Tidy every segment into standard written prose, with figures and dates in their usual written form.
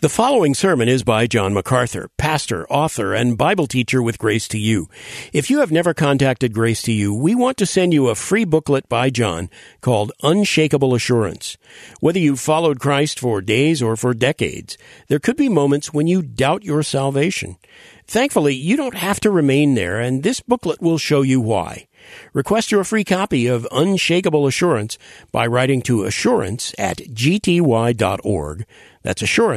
The following sermon is by John MacArthur, pastor, author, and Bible teacher with Grace to You. If you have never contacted Grace to You, we want to send you a free booklet by John called Unshakable Assurance. Whether you've followed Christ for days or for decades, there could be moments when you doubt your salvation. Thankfully, you don't have to remain there, and this booklet will show you why. Request your free copy of Unshakable Assurance by writing to assurance@gty.org. That's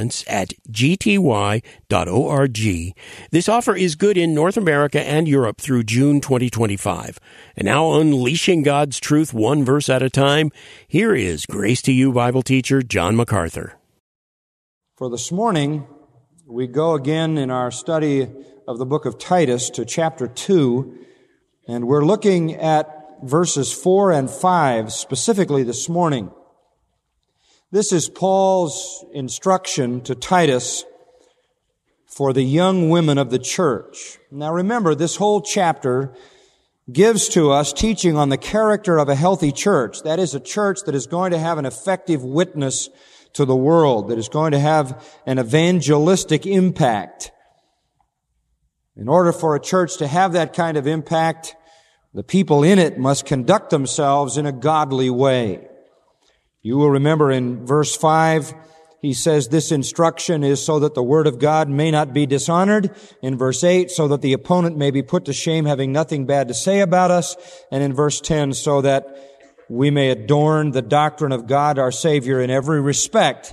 assurance@gty.org. This offer is good in North America and Europe through June 2025. And now, unleashing God's truth one verse at a time, here is Grace to You Bible teacher John MacArthur. For this morning, we go again in our study of the book of Titus to chapter 2, and we're looking at verses 4 and 5 specifically this morning. This is Paul's instruction to Titus for the young women of the church. Now remember, this whole chapter gives to us teaching on the character of a healthy church. That is, a church that is going to have an effective witness to the world, that is going to have an evangelistic impact. In order for a church to have that kind of impact, the people in it must conduct themselves in a godly way. You will remember in verse 5, he says this instruction is so that the word of God may not be dishonored. In verse 8, so that the opponent may be put to shame, having nothing bad to say about us. And in verse 10, so that we may adorn the doctrine of God our Savior in every respect,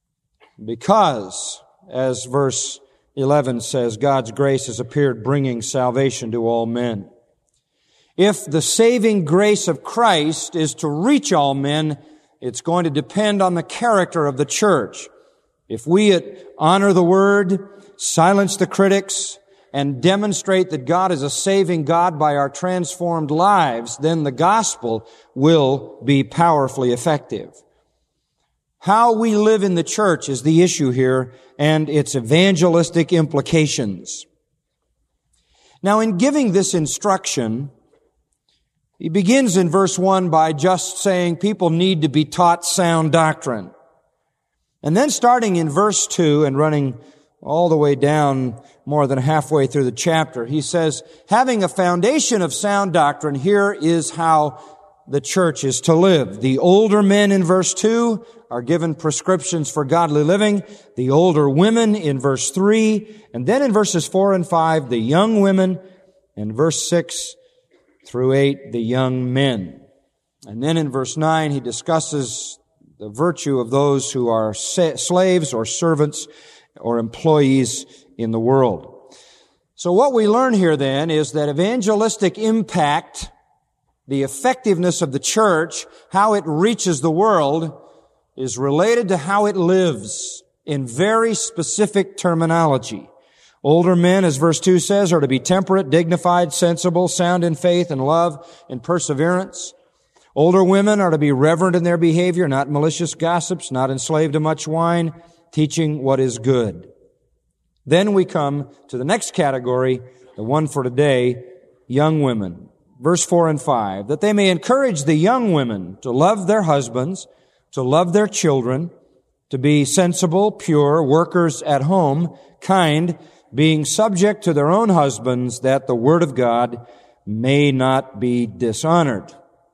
because, as verse 11 says, God's grace has appeared, bringing salvation to all men. If the saving grace of Christ is to reach all men, it's going to depend on the character of the church. If we honor the Word, silence the critics, and demonstrate that God is a saving God by our transformed lives, then the gospel will be powerfully effective. How we live in the church is the issue here, and its evangelistic implications. Now, in giving this instruction, he begins in verse 1 by just saying people need to be taught sound doctrine. And then starting in verse 2 and running all the way down more than halfway through the chapter, he says, having a foundation of sound doctrine, here is how the church is to live. The older men in verse 2 are given prescriptions for godly living. The older women in verse 3. And then in verses 4 and 5, the young women. And verse 6 through 8, the young men. And then in verse 9, he discusses the virtue of those who are slaves or servants or employees in the world. So what we learn here then is that evangelistic impact, the effectiveness of the church, how it reaches the world, is related to how it lives in very specific terminology. Older men, as verse 2 says, are to be temperate, dignified, sensible, sound in faith and love and perseverance. Older women are to be reverent in their behavior, not malicious gossips, not enslaved to much wine, teaching what is good. Then we come to the next category, the one for today, young women. Verse 4 and 5, that they may encourage the young women to love their husbands, to love their children, to be sensible, pure, workers at home, kind, being subject to their own husbands, that the word of God may not be dishonored.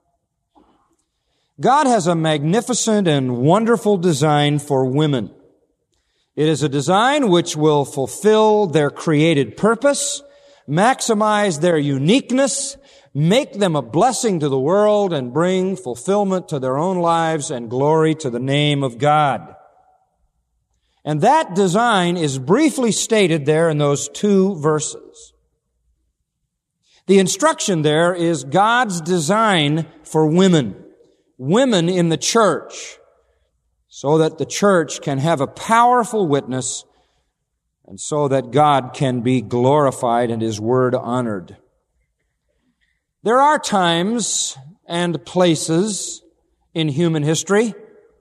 God has a magnificent and wonderful design for women. It is a design which will fulfill their created purpose, maximize their uniqueness, make them a blessing to the world, and bring fulfillment to their own lives and glory to the name of God. And that design is briefly stated there in those 2 verses. The instruction there is God's design for women in the church, so that the church can have a powerful witness and so that God can be glorified and His word honored. There are times and places in human history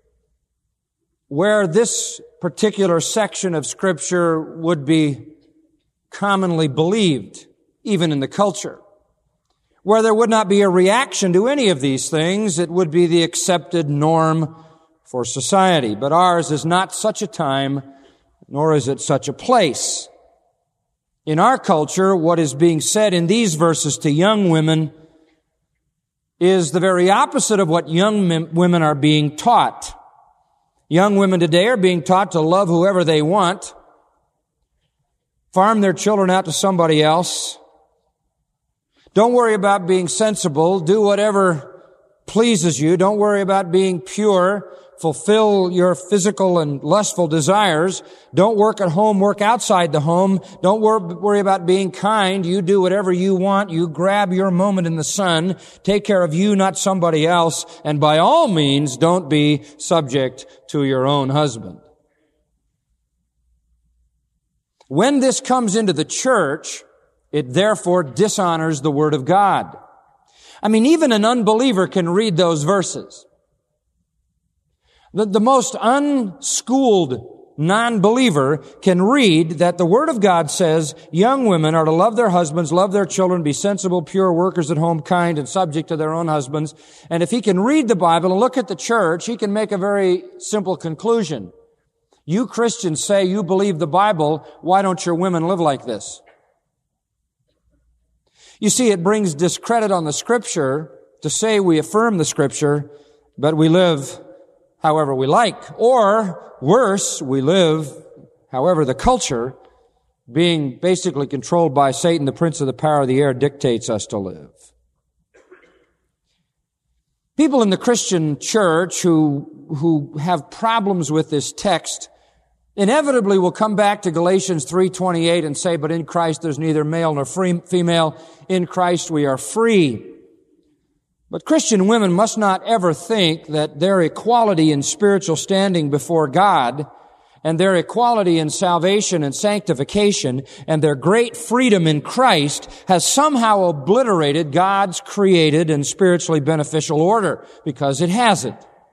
where this particular section of Scripture would be commonly believed, even in the culture. Where there would not be a reaction to any of these things, it would be the accepted norm for society. But ours is not such a time nor is it such a place. In our culture, what is being said in these verses to young women is the very opposite of what young women are being taught. Young women today are being taught to love whoever they want, farm their children out to somebody else. Don't worry about being sensible. Do whatever pleases you. Don't worry about being pure. Fulfill your physical and lustful desires. Don't work at home, work outside the home. Don't worry about being kind. You do whatever you want. You grab your moment in the sun. Take care of you, not somebody else. And by all means, don't be subject to your own husband. When this comes into the church, it therefore dishonors the Word of God. I mean, even an unbeliever can read those verses. The most unschooled non-believer can read that the Word of God says young women are to love their husbands, love their children, be sensible, pure, workers at home, kind, and subject to their own husbands. And if he can read the Bible and look at the church, he can make a very simple conclusion. You Christians say you believe the Bible, why don't your women live like this? You see, it brings discredit on the Scripture to say we affirm the Scripture, but we live however we like. Or, worse, we live however the culture, being basically controlled by Satan, the prince of the power of the air, dictates us to live. People in the Christian church who have problems with this text inevitably will come back to Galatians 3:28 and say, but in Christ there's neither male nor female. In Christ we are free. But Christian women must not ever think that their equality in spiritual standing before God and their equality in salvation and sanctification and their great freedom in Christ has somehow obliterated God's created and spiritually beneficial order, because it hasn't.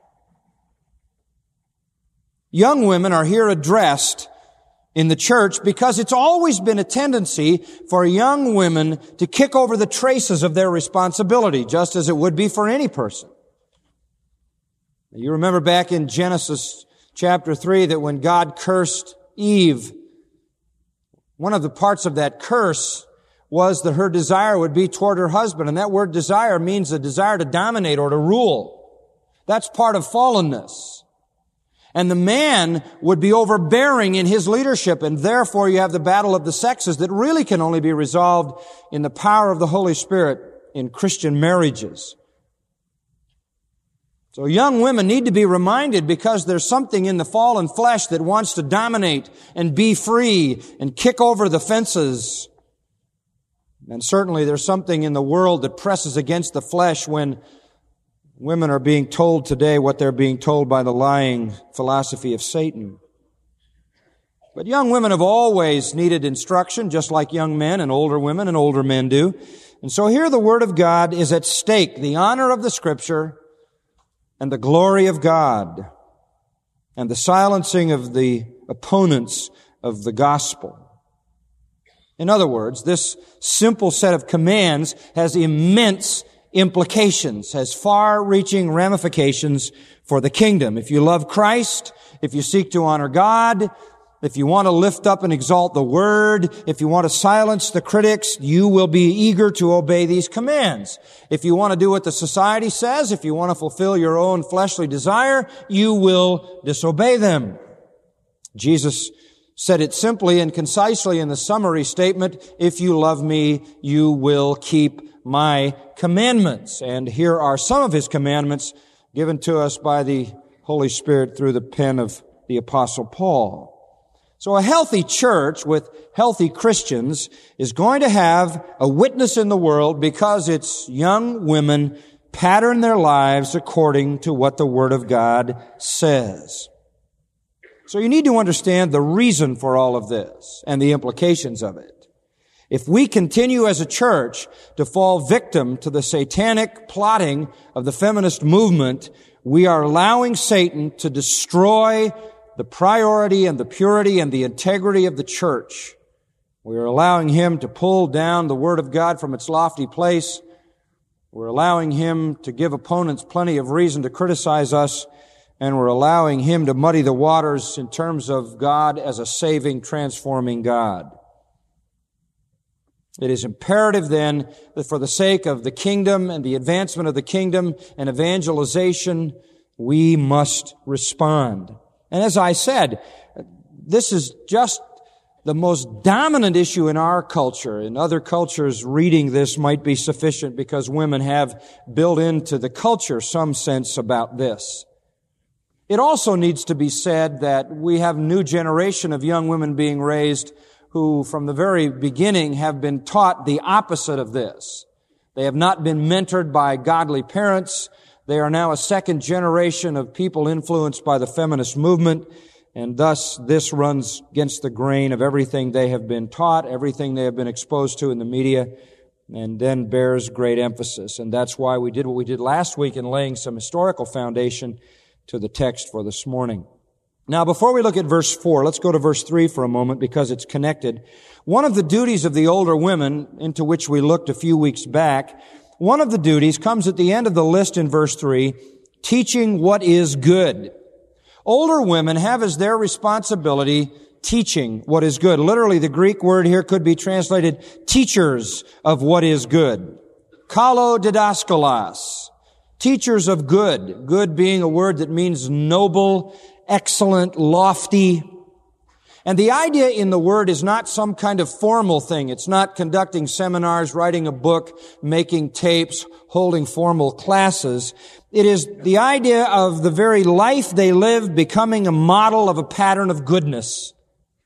Young women are here addressed in the church because it's always been a tendency for young women to kick over the traces of their responsibility, just as it would be for any person. You remember back in Genesis chapter 3 that when God cursed Eve, one of the parts of that curse was that her desire would be toward her husband. And that word desire means a desire to dominate or to rule. That's part of fallenness. And the man would be overbearing in his leadership, and therefore you have the battle of the sexes that really can only be resolved in the power of the Holy Spirit in Christian marriages. So young women need to be reminded, because there's something in the fallen flesh that wants to dominate and be free and kick over the fences. And certainly there's something in the world that presses against the flesh when women are being told today what they're being told by the lying philosophy of Satan. But young women have always needed instruction, just like young men and older women and older men do. And so here the Word of God is at stake, the honor of the Scripture and the glory of God and the silencing of the opponents of the gospel. In other words, this simple set of commands has immense implications, has far-reaching ramifications for the kingdom. If you love Christ, if you seek to honor God, if you want to lift up and exalt the Word, if you want to silence the critics, you will be eager to obey these commands. If you want to do what the society says, if you want to fulfill your own fleshly desire, you will disobey them. Jesus said it simply and concisely in the summary statement, if you love me, you will keep my commandments. And here are some of His commandments given to us by the Holy Spirit through the pen of the Apostle Paul. So a healthy church with healthy Christians is going to have a witness in the world because its young women pattern their lives according to what the Word of God says. So you need to understand the reason for all of this and the implications of it. If we continue as a church to fall victim to the satanic plotting of the feminist movement, we are allowing Satan to destroy the priority and the purity and the integrity of the church. We are allowing him to pull down the Word of God from its lofty place. We're allowing him to give opponents plenty of reason to criticize us, and we're allowing him to muddy the waters in terms of God as a saving, transforming God. It is imperative then that for the sake of the kingdom and the advancement of the kingdom and evangelization, we must respond. And as I said, this is just the most dominant issue in our culture. In other cultures, reading this might be sufficient because women have built into the culture some sense about this. It also needs to be said that we have a new generation of young women being raised who from the very beginning have been taught the opposite of this. They have not been mentored by godly parents. They are now a second generation of people influenced by the feminist movement, and thus this runs against the grain of everything they have been taught, everything they have been exposed to in the media, and then bears great emphasis. And that's why we did what we did last week in laying some historical foundation to the text for this morning. Now, before we look at verse 4, let's go to verse 3 for a moment because it's connected. One of the duties of the older women, into which we looked a few weeks back, one of the duties comes at the end of the list in verse 3, teaching what is good. Older women have as their responsibility teaching what is good. Literally, the Greek word here could be translated teachers of what is good. Kalo didaskalos. Teachers of good. Good being a word that means noble, excellent, lofty. And the idea in the word is not some kind of formal thing. It's not conducting seminars, writing a book, making tapes, holding formal classes. It is the idea of the very life they live becoming a model of a pattern of goodness.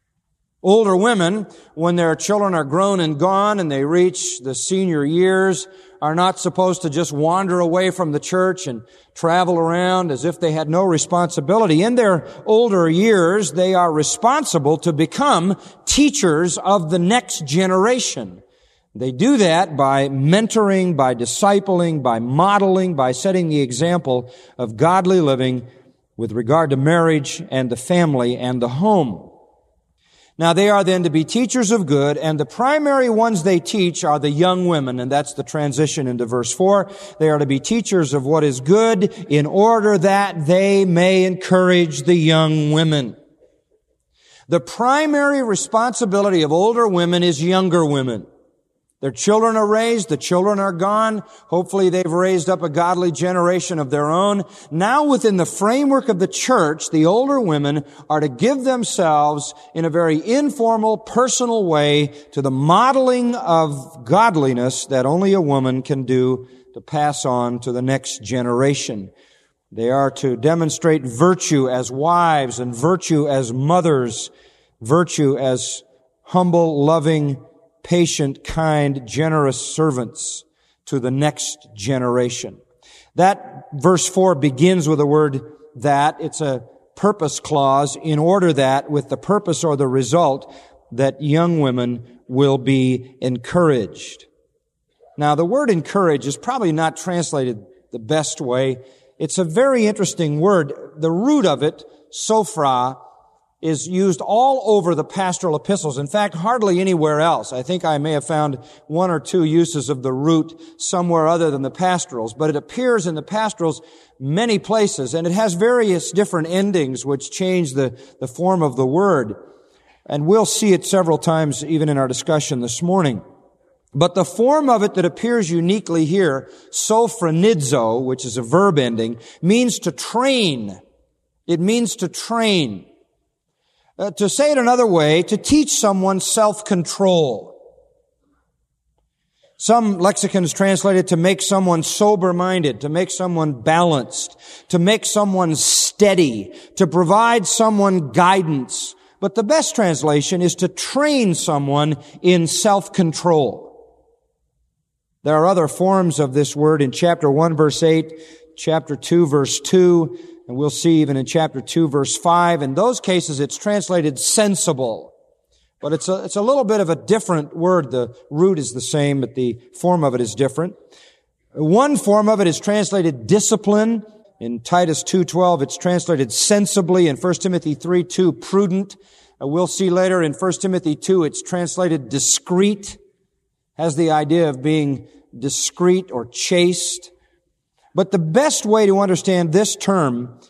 Older women, when their children are grown and gone and they reach the senior years, are not supposed to just wander away from the church and travel around as if they had no responsibility. In their older years, they are responsible to become teachers of the next generation. They do that by mentoring, by discipling, by modeling, by setting the example of godly living with regard to marriage and the family and the home. Now, they are then to be teachers of good, and the primary ones they teach are the young women, and that's the transition into verse 4. They are to be teachers of what is good in order that they may encourage the young women. The primary responsibility of older women is younger women. Their children are raised, the children are gone. Hopefully they've raised up a godly generation of their own. Now within the framework of the church, the older women are to give themselves in a very informal, personal way to the modeling of godliness that only a woman can do to pass on to the next generation. They are to demonstrate virtue as wives and virtue as mothers, virtue as humble, loving, patient, kind, generous servants to the next generation. That verse 4 begins with the word that. It's a purpose clause in order that, with the purpose or the result, that young women will be encouraged. Now, the word encourage is probably not translated the best way. It's a very interesting word. The root of it, sophra, is used all over the pastoral epistles. In fact, hardly anywhere else. I think I may have found one or two uses of the root somewhere other than the pastorals, but it appears in the pastorals many places, and it has various different endings which change the form of the word. And we'll see it several times even in our discussion this morning. But the form of it that appears uniquely here, sophronidzo, which is a verb ending, means to train. It means to train. To say it another way, to teach someone self-control. Some lexicons translate it to make someone sober-minded, to make someone balanced, to make someone steady, to provide someone guidance. But the best translation is to train someone in self-control. There are other forms of this word in chapter 1, verse 8, chapter 2, verse 2, and we'll see even in chapter 2, verse 5. In those cases, it's translated sensible. But it's a little bit of a different word. The root is the same, but the form of it is different. One form of it is translated discipline. In Titus 2:12, it's translated sensibly. In 1 Timothy 3:2, prudent. We'll see later in 1 Timothy 2, it's translated discreet. Has the idea of being discreet or chaste. But the best way to understand this term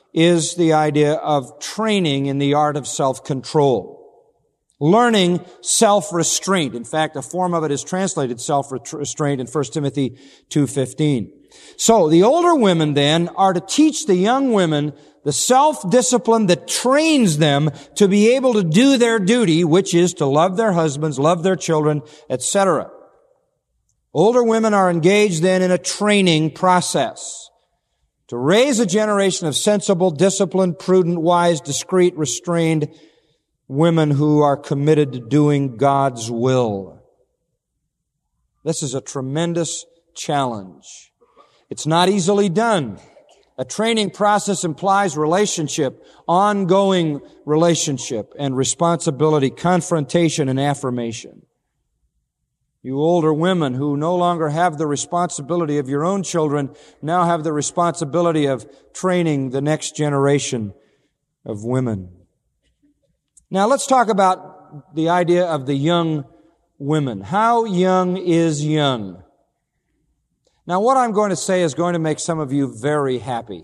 is the idea of training in the art of self-control. Learning self-restraint. In fact, a form of it is translated self-restraint in 1 Timothy 2:15. So the older women then are to teach the young women the self-discipline that trains them to be able to do their duty, which is to love their husbands, love their children, etc. Older women are engaged then in a training process to raise a generation of sensible, disciplined, prudent, wise, discreet, restrained women who are committed to doing God's will. This is a tremendous challenge. It's not easily done. A training process implies relationship, ongoing relationship, and responsibility, confrontation, and affirmation. You older women who no longer have the responsibility of your own children now have the responsibility of training the next generation of women. Now let's talk about the idea of the young women. How young is young? Now what I'm going to say is going to make some of you very happy.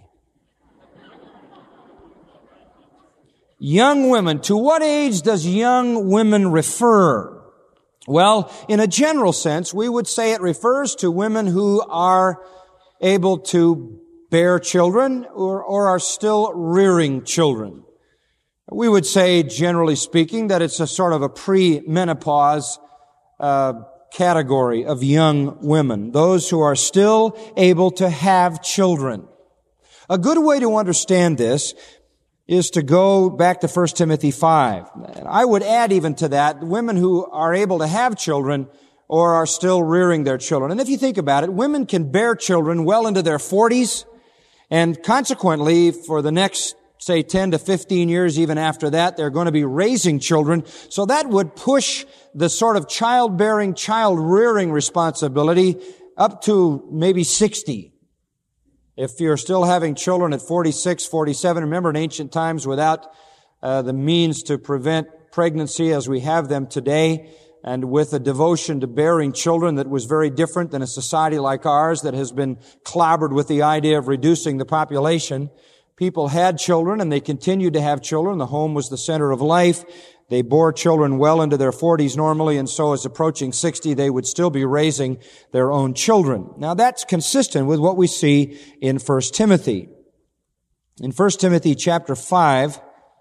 Young women. To what age does young women refer? Well, in a general sense, we would say it refers to women who are able to bear children or are still rearing children. We would say, generally speaking, that it's a sort of a pre-menopause category of young women, those who are still able to have children. A good way to understand this is to go back to 1 Timothy 5. I would add even to that, women who are able to have children or are still rearing their children. And if you think about it, women can bear children well into their 40s, and consequently, for the next say 10 to 15 years, even after that, they're going to be raising children. So that would push the sort of childbearing, child-rearing responsibility up to maybe 60. If you're still having children at 46, 47, remember in ancient times without the means to prevent pregnancy as we have them today, and with a devotion to bearing children that was very different than a society like ours that has been clobbered with the idea of reducing the population, people had children and they continued to have children. The home was the center of life. They bore children well into their 40s normally, and so as approaching 60, they would still be raising their own children. Now that's consistent with what we see in 1 Timothy. In 1 Timothy chapter 5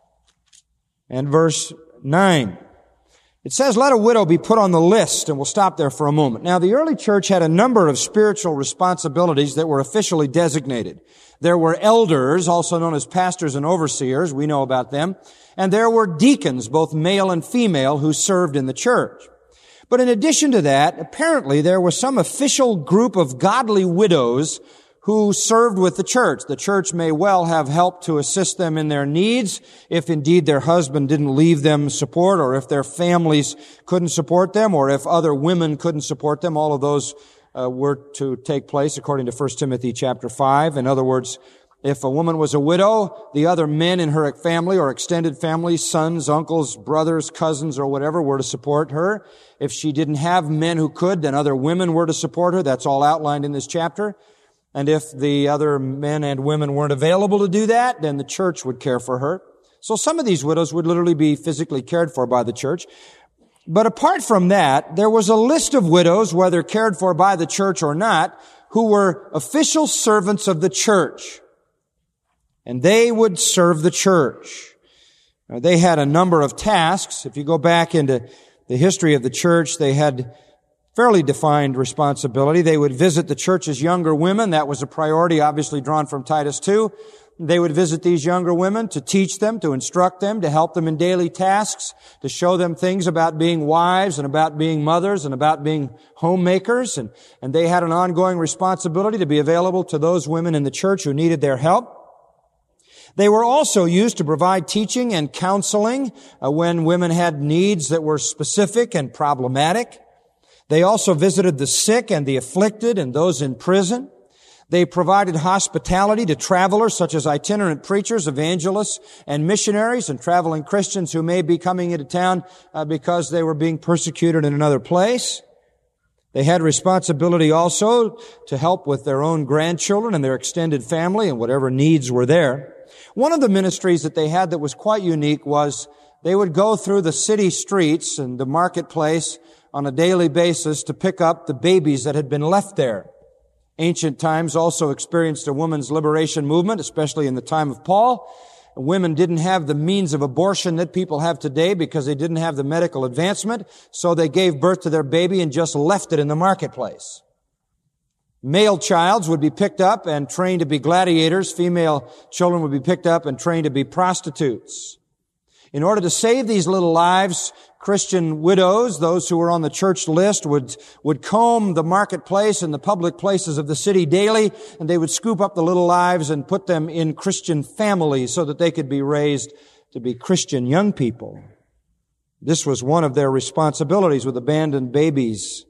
and verse 9, it says, "Let a widow be put on the list," and we'll stop there for a moment. Now, the early church had a number of spiritual responsibilities that were officially designated. There were elders, also known as pastors and overseers. We know about them. And there were deacons, both male and female, who served in the church. But in addition to that, apparently there was some official group of godly widows who served with the church. The church may well have helped to assist them in their needs, if indeed their husband didn't leave them support, or if their families couldn't support them, or if other women couldn't support them. All of those were to take place according to 1 Timothy chapter 5. In other words, if a woman was a widow, the other men in her family or extended family, sons, uncles, brothers, cousins, or whatever, were to support her. If she didn't have men who could, then other women were to support her. That's all outlined in this chapter. And if the other men and women weren't available to do that, then the church would care for her. So some of these widows would literally be physically cared for by the church. But apart from that, there was a list of widows, whether cared for by the church or not, who were official servants of the church. And they would serve the church. Now, they had a number of tasks. If you go back into the history of the church, they had fairly defined responsibility. They would visit the church's younger women. That was a priority, obviously drawn from Titus 2. They would visit these younger women to teach them, to instruct them, to help them in daily tasks, to show them things about being wives and about being mothers and about being homemakers. And they had an ongoing responsibility to be available to those women in the church who needed their help. They were also used to provide teaching and counseling when women had needs that were specific and problematic. They also visited the sick and the afflicted and those in prison. They provided hospitality to travelers such as itinerant preachers, evangelists, and missionaries, and traveling Christians who may be coming into town because they were being persecuted in another place. They had responsibility also to help with their own grandchildren and their extended family and whatever needs were there. One of the ministries that they had that was quite unique was they would go through the city streets and the marketplace on a daily basis to pick up the babies that had been left there. Ancient times also experienced a women's liberation movement, especially in the time of Paul. Women didn't have the means of abortion that people have today because they didn't have the medical advancement, so they gave birth to their baby and just left it in the marketplace. Male childs would be picked up and trained to be gladiators. Female children would be picked up and trained to be prostitutes. In order to save these little lives, Christian widows, those who were on the church list, would comb the marketplace and the public places of the city daily, and they would scoop up the little lives and put them in Christian families so that they could be raised to be Christian young people. This was one of their responsibilities with abandoned babies.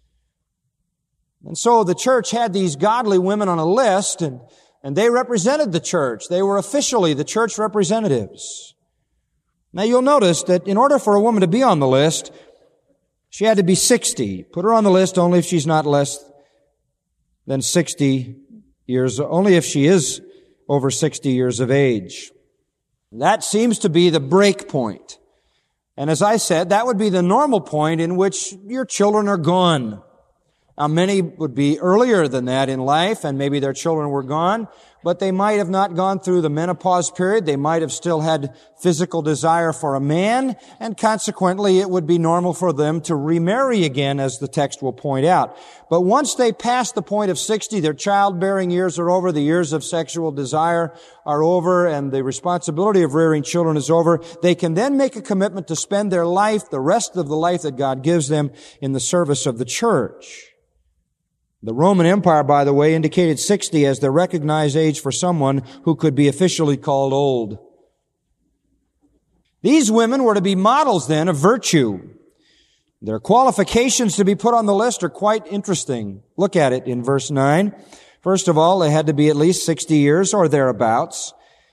And so the church had these godly women on a list, and they represented the church. They were officially the church representatives. Now you'll notice that in order for a woman to be on the list, she had to be 60. Put her on the list only if she's not less than 60 years, only if she is over 60 years of age. That seems to be the break point. And as I said, that would be the normal point in which your children are gone. Now, many would be earlier than that in life, and maybe their children were gone, but they might have not gone through the menopause period. They might have still had physical desire for a man, and consequently, it would be normal for them to remarry again, as the text will point out. But once they pass the point of 60, their childbearing years are over, the years of sexual desire are over, and the responsibility of rearing children is over. They can then make a commitment to spend their life, the rest of the life that God gives them, in the service of the church. The Roman Empire, by the way, indicated 60 as the recognized age for someone who could be officially called old. These women were to be models then of virtue. Their qualifications to be put on the list are quite interesting. Look at it in verse 9. First of all, they had to be at least 60 years or thereabouts.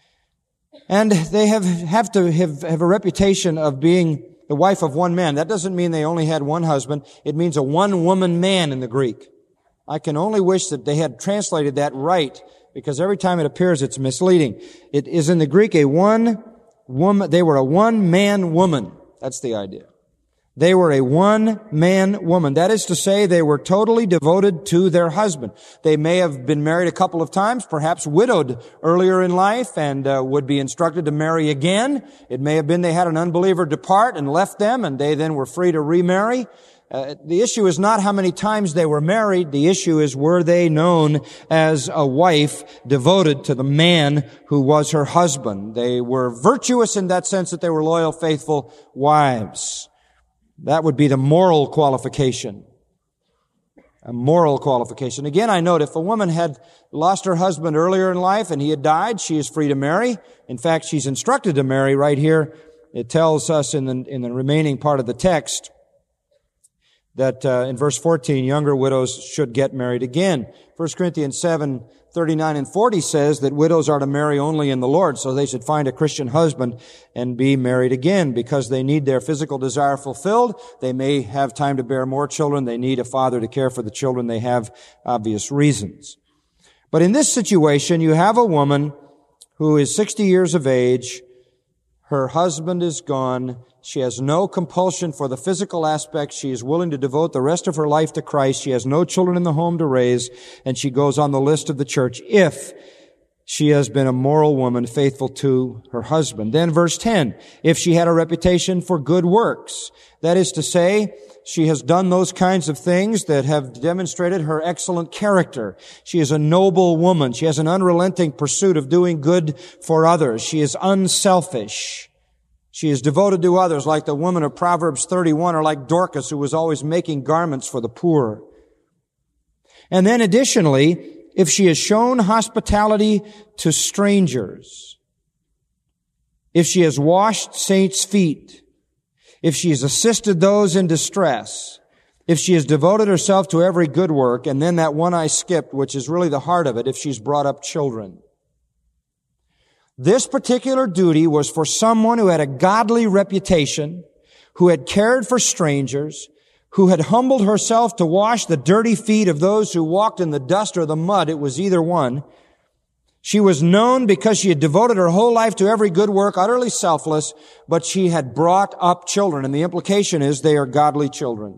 And they have to have a reputation of being the wife of one man. That doesn't mean they only had one husband. It means a one-woman man in the Greek. I can only wish that they had translated that right, because every time it appears, it's misleading. It is in the Greek a one-woman, they were a one-man woman. That's the idea. They were a one-man woman. That is to say, they were totally devoted to their husband. They may have been married a couple of times, perhaps widowed earlier in life, and would be instructed to marry again. It may have been they had an unbeliever depart and left them, and they then were free to remarry. The issue is not how many times they were married. The issue is, were they known as a wife devoted to the man who was her husband? They were virtuous in that sense that they were loyal, faithful wives. That would be the moral qualification. A moral qualification. Again, I note if a woman had lost her husband earlier in life and he had died, she is free to marry. In fact, she's instructed to marry right here. It tells us in the remaining part of the text that in verse 14, younger widows should get married again. 1 Corinthians 7:39 and 40 says that widows are to marry only in the Lord, so they should find a Christian husband and be married again because they need their physical desire fulfilled. They may have time to bear more children. They need a father to care for the children. They have obvious reasons. But in this situation, you have a woman who is 60 years of age. Her husband is gone. She has no compulsion for the physical aspect. She is willing to devote the rest of her life to Christ. She has no children in the home to raise, and she goes on the list of the church if she has been a moral woman faithful to her husband. Then verse 10, if she had a reputation for good works, that is to say, she has done those kinds of things that have demonstrated her excellent character. She is a noble woman. She has an unrelenting pursuit of doing good for others. She is unselfish. She is devoted to others, like the woman of Proverbs 31, or like Dorcas, who was always making garments for the poor. And then additionally, if she has shown hospitality to strangers, if she has washed saints' feet, if she has assisted those in distress, if she has devoted herself to every good work, and then that one I skipped, which is really the heart of it, if she's brought up children. This particular duty was for someone who had a godly reputation, who had cared for strangers, who had humbled herself to wash the dirty feet of those who walked in the dust or the mud. It was either one. She was known because she had devoted her whole life to every good work, utterly selfless, but she had brought up children, and the implication is they are godly children.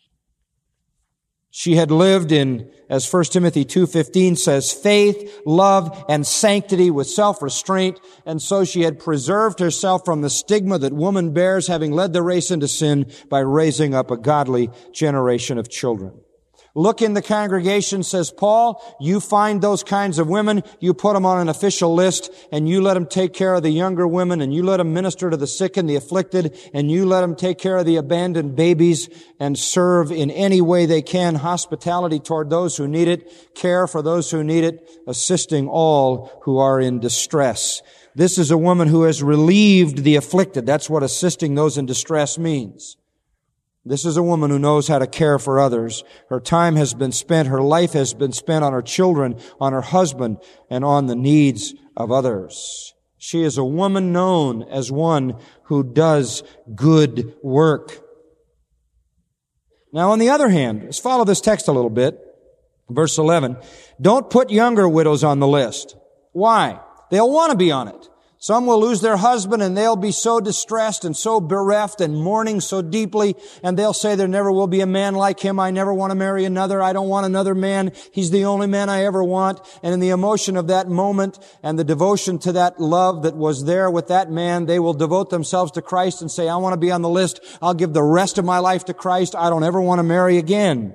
She had lived in, as 1 Timothy 2:15 says, faith, love, and sanctity with self-restraint, and so she had preserved herself from the stigma that woman bears, having led the race into sin by raising up a godly generation of children. Look in the congregation, says Paul, you find those kinds of women, you put them on an official list, and you let them take care of the younger women, and you let them minister to the sick and the afflicted, and you let them take care of the abandoned babies, and serve in any way they can, hospitality toward those who need it, care for those who need it, assisting all who are in distress. This is a woman who has relieved the afflicted. That's what assisting those in distress means. This is a woman who knows how to care for others. Her time has been spent, her life has been spent on her children, on her husband, and on the needs of others. She is a woman known as one who does good work. Now, on the other hand, let's follow this text a little bit. Verse 11, don't put younger widows on the list. Why? They'll want to be on it. Some will lose their husband and they'll be so distressed and so bereft and mourning so deeply, and they'll say there never will be a man like him. I never want to marry another. I don't want another man. He's the only man I ever want. And in the emotion of that moment and the devotion to that love that was there with that man, they will devote themselves to Christ and say, I want to be on the list. I'll give the rest of my life to Christ. I don't ever want to marry again.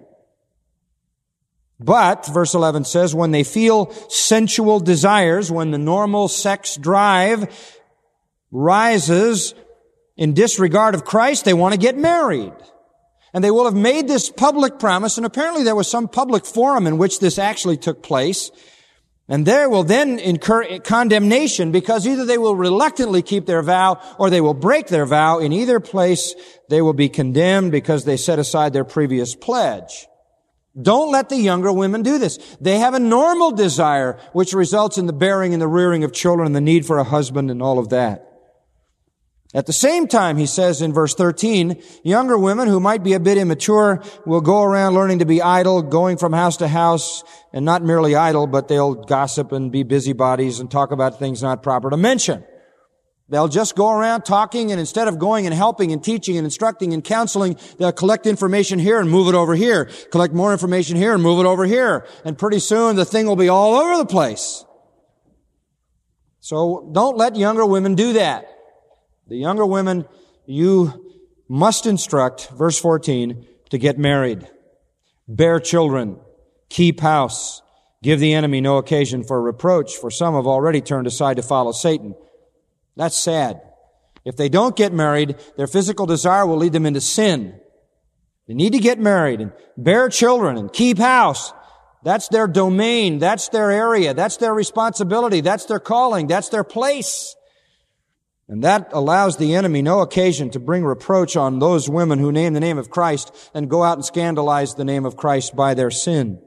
But, verse 11 says, when they feel sensual desires, when the normal sex drive rises in disregard of Christ, they want to get married. And they will have made this public promise, and apparently there was some public forum in which this actually took place. And there will then incur condemnation because either they will reluctantly keep their vow or they will break their vow. In either place, they will be condemned because they set aside their previous pledge. Don't let the younger women do this. They have a normal desire, which results in the bearing and the rearing of children and the need for a husband and all of that. At the same time, he says in verse 13, younger women who might be a bit immature will go around learning to be idle, going from house to house, and not merely idle, but they'll gossip and be busybodies and talk about things not proper to mention. They'll just go around talking, and instead of going and helping and teaching and instructing and counseling, they'll collect information here and move it over here. Collect more information here and move it over here. And pretty soon the thing will be all over the place. So don't let younger women do that. The younger women, you must instruct, verse 14, to get married, bear children, keep house, give the enemy no occasion for reproach, for some have already turned aside to follow Satan. That's sad. If they don't get married, their physical desire will lead them into sin. They need to get married and bear children and keep house. That's their domain. That's their area. That's their responsibility. That's their calling. That's their place. And that allows the enemy no occasion to bring reproach on those women who name the name of Christ and go out and scandalize the name of Christ by their sin.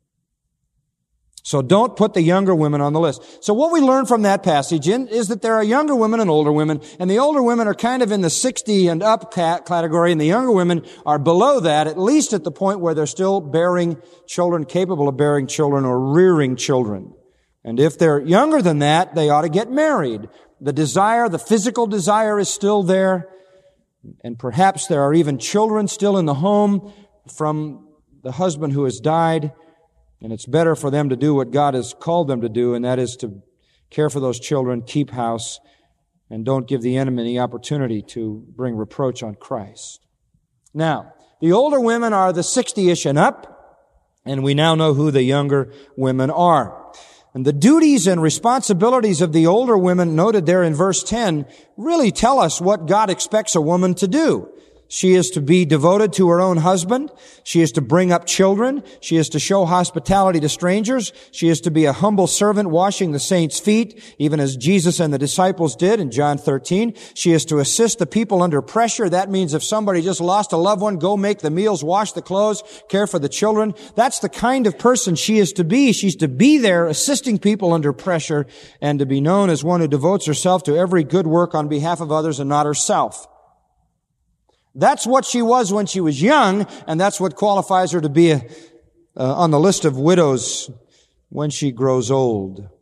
So don't put the younger women on the list. So what we learn from that passage is that there are younger women and older women, and the older women are kind of in the 60 and up category, and the younger women are below that, at least at the point where they're still bearing children, capable of bearing children or rearing children. And if they're younger than that, they ought to get married. The desire, the physical desire is still there, and perhaps there are even children still in the home from the husband who has died. And it's better for them to do what God has called them to do, and that is to care for those children, keep house, and don't give the enemy the opportunity to bring reproach on Christ. Now, the older women are the 60-ish and up, and we now know who the younger women are. And the duties and responsibilities of the older women noted there in verse 10 really tell us what God expects a woman to do. She is to be devoted to her own husband. She is to bring up children. She is to show hospitality to strangers. She is to be a humble servant washing the saints' feet, even as Jesus and the disciples did in John 13. She is to assist the people under pressure. That means if somebody just lost a loved one, go make the meals, wash the clothes, care for the children. That's the kind of person she is to be. She's to be there assisting people under pressure and to be known as one who devotes herself to every good work on behalf of others and not herself. That's what she was when she was young, and that's what qualifies her to be on the list of widows when she grows old.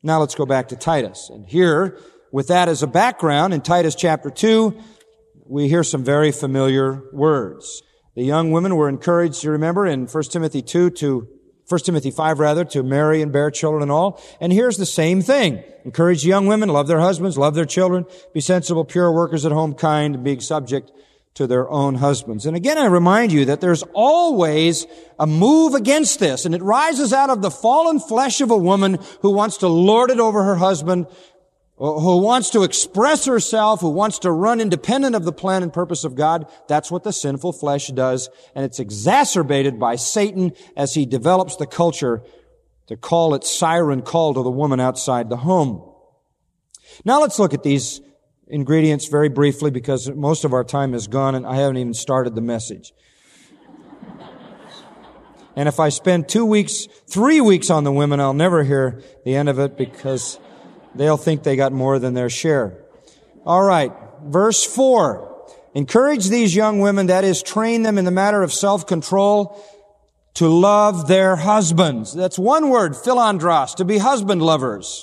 Now let's go back to Titus. And here, with that as a background, in Titus chapter 2, we hear some very familiar words. The young women were encouraged, you remember, in 1 Timothy 5 to marry and bear children and all. And here's the same thing. Encourage young women, love their husbands, love their children, be sensible, pure workers at home, kind, being subject to their own husbands. And again, I remind you that there's always a move against this, and it rises out of the fallen flesh of a woman who wants to lord it over her husband, who wants to express herself, who wants to run independent of the plan and purpose of God. That's what the sinful flesh does, and it's exacerbated by Satan as he develops the culture to call its siren call to the woman outside the home. Now let's look at these ingredients very briefly, because most of our time is gone and I haven't even started the message. And if I spend 3 weeks on the women, I'll never hear the end of it, because they'll think they got more than their share. All right, verse 4. Encourage these young women, that is, train them in the matter of self-control, to love their husbands. That's one word, philandros, to be husband lovers.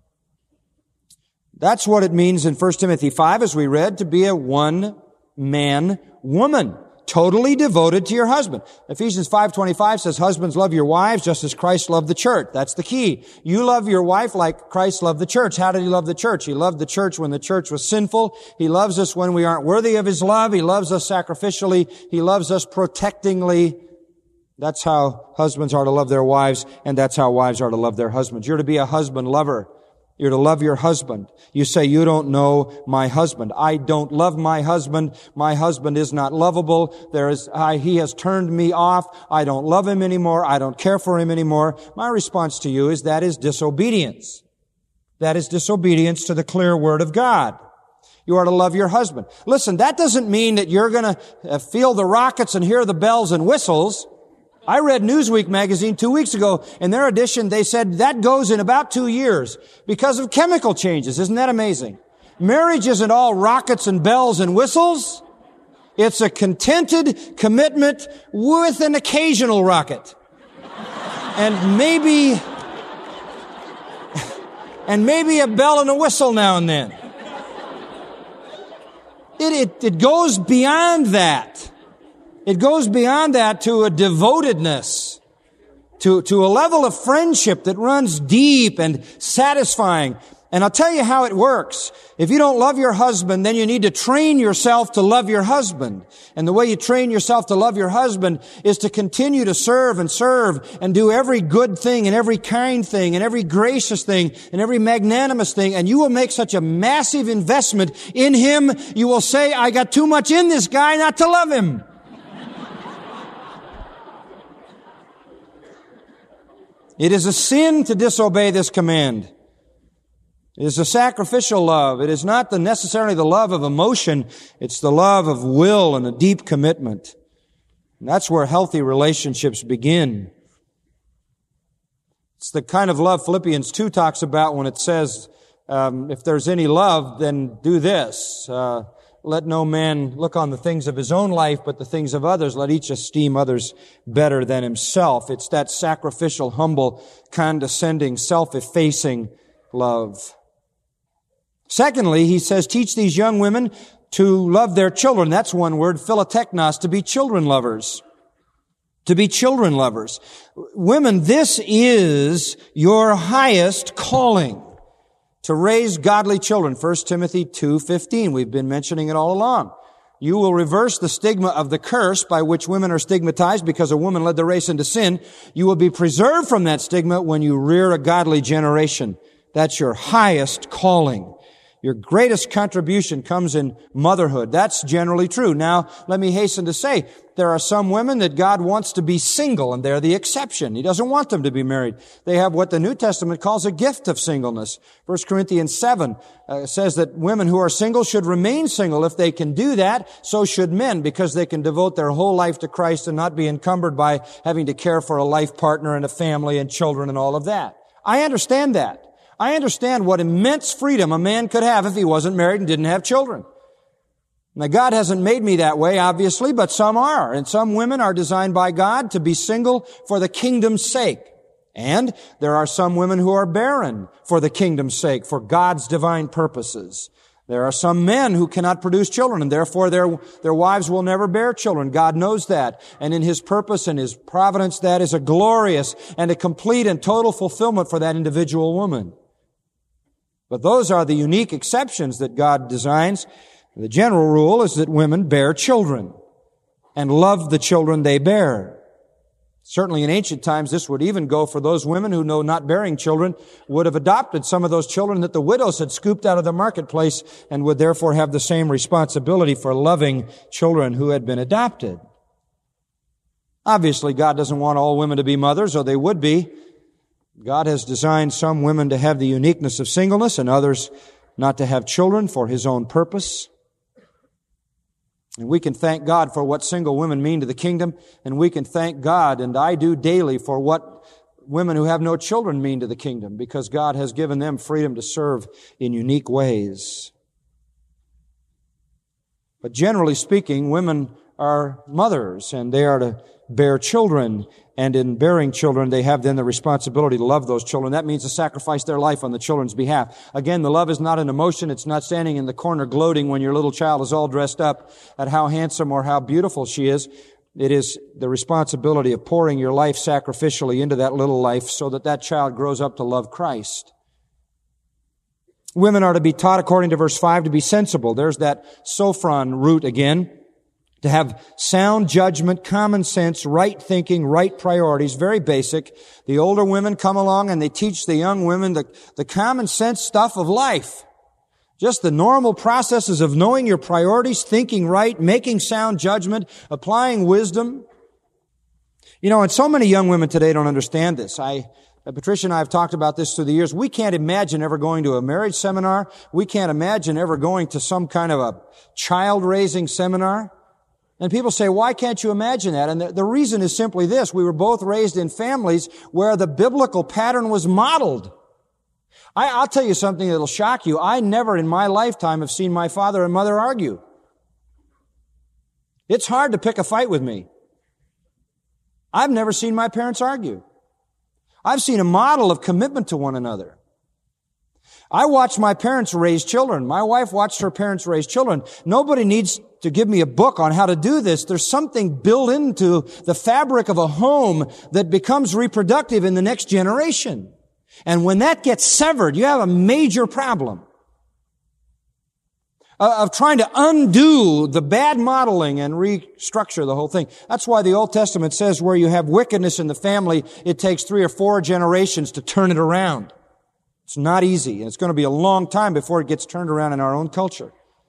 That's what it means in 1 Timothy 5, as we read, to be a one-man woman, totally devoted to your husband. Ephesians 5:25 says, husbands, love your wives just as Christ loved the church. That's the key. You love your wife like Christ loved the church. How did he love the church? He loved the church when the church was sinful. He loves us when we aren't worthy of his love. He loves us sacrificially. He loves us protectingly. That's how husbands are to love their wives, and that's how wives are to love their husbands. You're to be a husband lover. You're to love your husband. You say, you don't know my husband. I don't love my husband. My husband is not lovable. He has turned me off. I don't love him anymore. I don't care for him anymore. My response to you is that is disobedience. That is disobedience to the clear word of God. You are to love your husband. Listen, that doesn't mean that you're going to feel the rockets and hear the bells and whistles. I read Newsweek magazine 2 weeks ago. In their edition, they said that goes in about 2 years because of chemical changes. Isn't that amazing? Marriage isn't all rockets and bells and whistles. It's a contented commitment with an occasional rocket. And maybe a bell and a whistle now and then. It goes beyond that. It goes beyond that to a devotedness, to a level of friendship that runs deep and satisfying. And I'll tell you how it works. If you don't love your husband, then you need to train yourself to love your husband. And the way you train yourself to love your husband is to continue to serve and do every good thing and every kind thing and every gracious thing and every magnanimous thing. And you will make such a massive investment in him. You will say, I got too much in this guy not to love him. It is a sin to disobey this command. It is a sacrificial love. It is not necessarily the love of emotion. It's the love of will and a deep commitment. And that's where healthy relationships begin. It's the kind of love Philippians 2 talks about when it says, if there's any love, then do this. Let no man look on the things of his own life, but the things of others. Let each esteem others better than himself. It's that sacrificial, humble, condescending, self-effacing love. Secondly, he says, teach these young women to love their children. That's one word, philoteknos, to be children lovers. To be children lovers. Women, this is your highest calling. To raise godly children. 1 Timothy 2:15. We've been mentioning it all along. You will reverse the stigma of the curse by which women are stigmatized because a woman led the race into sin. You will be preserved from that stigma when you rear a godly generation. That's your highest calling. Your greatest contribution comes in motherhood. That's generally true. Now, let me hasten to say, there are some women that God wants to be single, and they're the exception. He doesn't want them to be married. They have what the New Testament calls a gift of singleness. 1 Corinthians 7 says that women who are single should remain single. If they can do that, so should men, because they can devote their whole life to Christ and not be encumbered by having to care for a life partner and a family and children and all of that. I understand that. I understand what immense freedom a man could have if he wasn't married and didn't have children. Now, God hasn't made me that way, obviously, but some are. And some women are designed by God to be single for the kingdom's sake. And there are some women who are barren for the kingdom's sake, for God's divine purposes. There are some men who cannot produce children, and therefore their wives will never bear children. God knows that. And in His purpose and His providence, that is a glorious and a complete and total fulfillment for that individual woman. But those are the unique exceptions that God designs. The general rule is that women bear children and love the children they bear. Certainly in ancient times, this would even go for those women who, though not bearing children, would have adopted some of those children that the widows had scooped out of the marketplace and would therefore have the same responsibility for loving children who had been adopted. Obviously, God doesn't want all women to be mothers, or they would be. God has designed some women to have the uniqueness of singleness and others not to have children for His own purpose. And we can thank God for what single women mean to the kingdom, and we can thank God, and I do daily, for what women who have no children mean to the kingdom, because God has given them freedom to serve in unique ways. But generally speaking, women are mothers, and they are to bear children, and in bearing children, they have then the responsibility to love those children. That means to sacrifice their life on the children's behalf. Again, the love is not an emotion. It's not standing in the corner gloating when your little child is all dressed up at how handsome or how beautiful she is. It is the responsibility of pouring your life sacrificially into that little life so that that child grows up to love Christ. Women are to be taught, according to verse 5, to be sensible. There's that sophron root again. To have sound judgment, common sense, right thinking, right priorities, very basic. The older women come along and they teach the young women the common sense stuff of life. Just the normal processes of knowing your priorities, thinking right, making sound judgment, applying wisdom. You know, and so many young women today don't understand this. Patricia and I have talked about this through the years. We can't imagine ever going to a marriage seminar. We can't imagine ever going to some kind of a child-raising seminar. And people say, why can't you imagine that? And the reason is simply this. We were both raised in families where the biblical pattern was modeled. I'll tell you something that'll shock you. I never in my lifetime have seen my father and mother argue. It's hard to pick a fight with me. I've never seen my parents argue. I've seen a model of commitment to one another. I watched my parents raise children. My wife watched her parents raise children. Nobody needs to give me a book on how to do this. There's something built into the fabric of a home that becomes reproductive in the next generation. And when that gets severed, you have a major problem of trying to undo the bad modeling and restructure the whole thing. That's why the Old Testament says where you have wickedness in the family, it takes 3 or 4 generations to turn it around. It's not easy, and it's going to be a long time before it gets turned around in our own culture.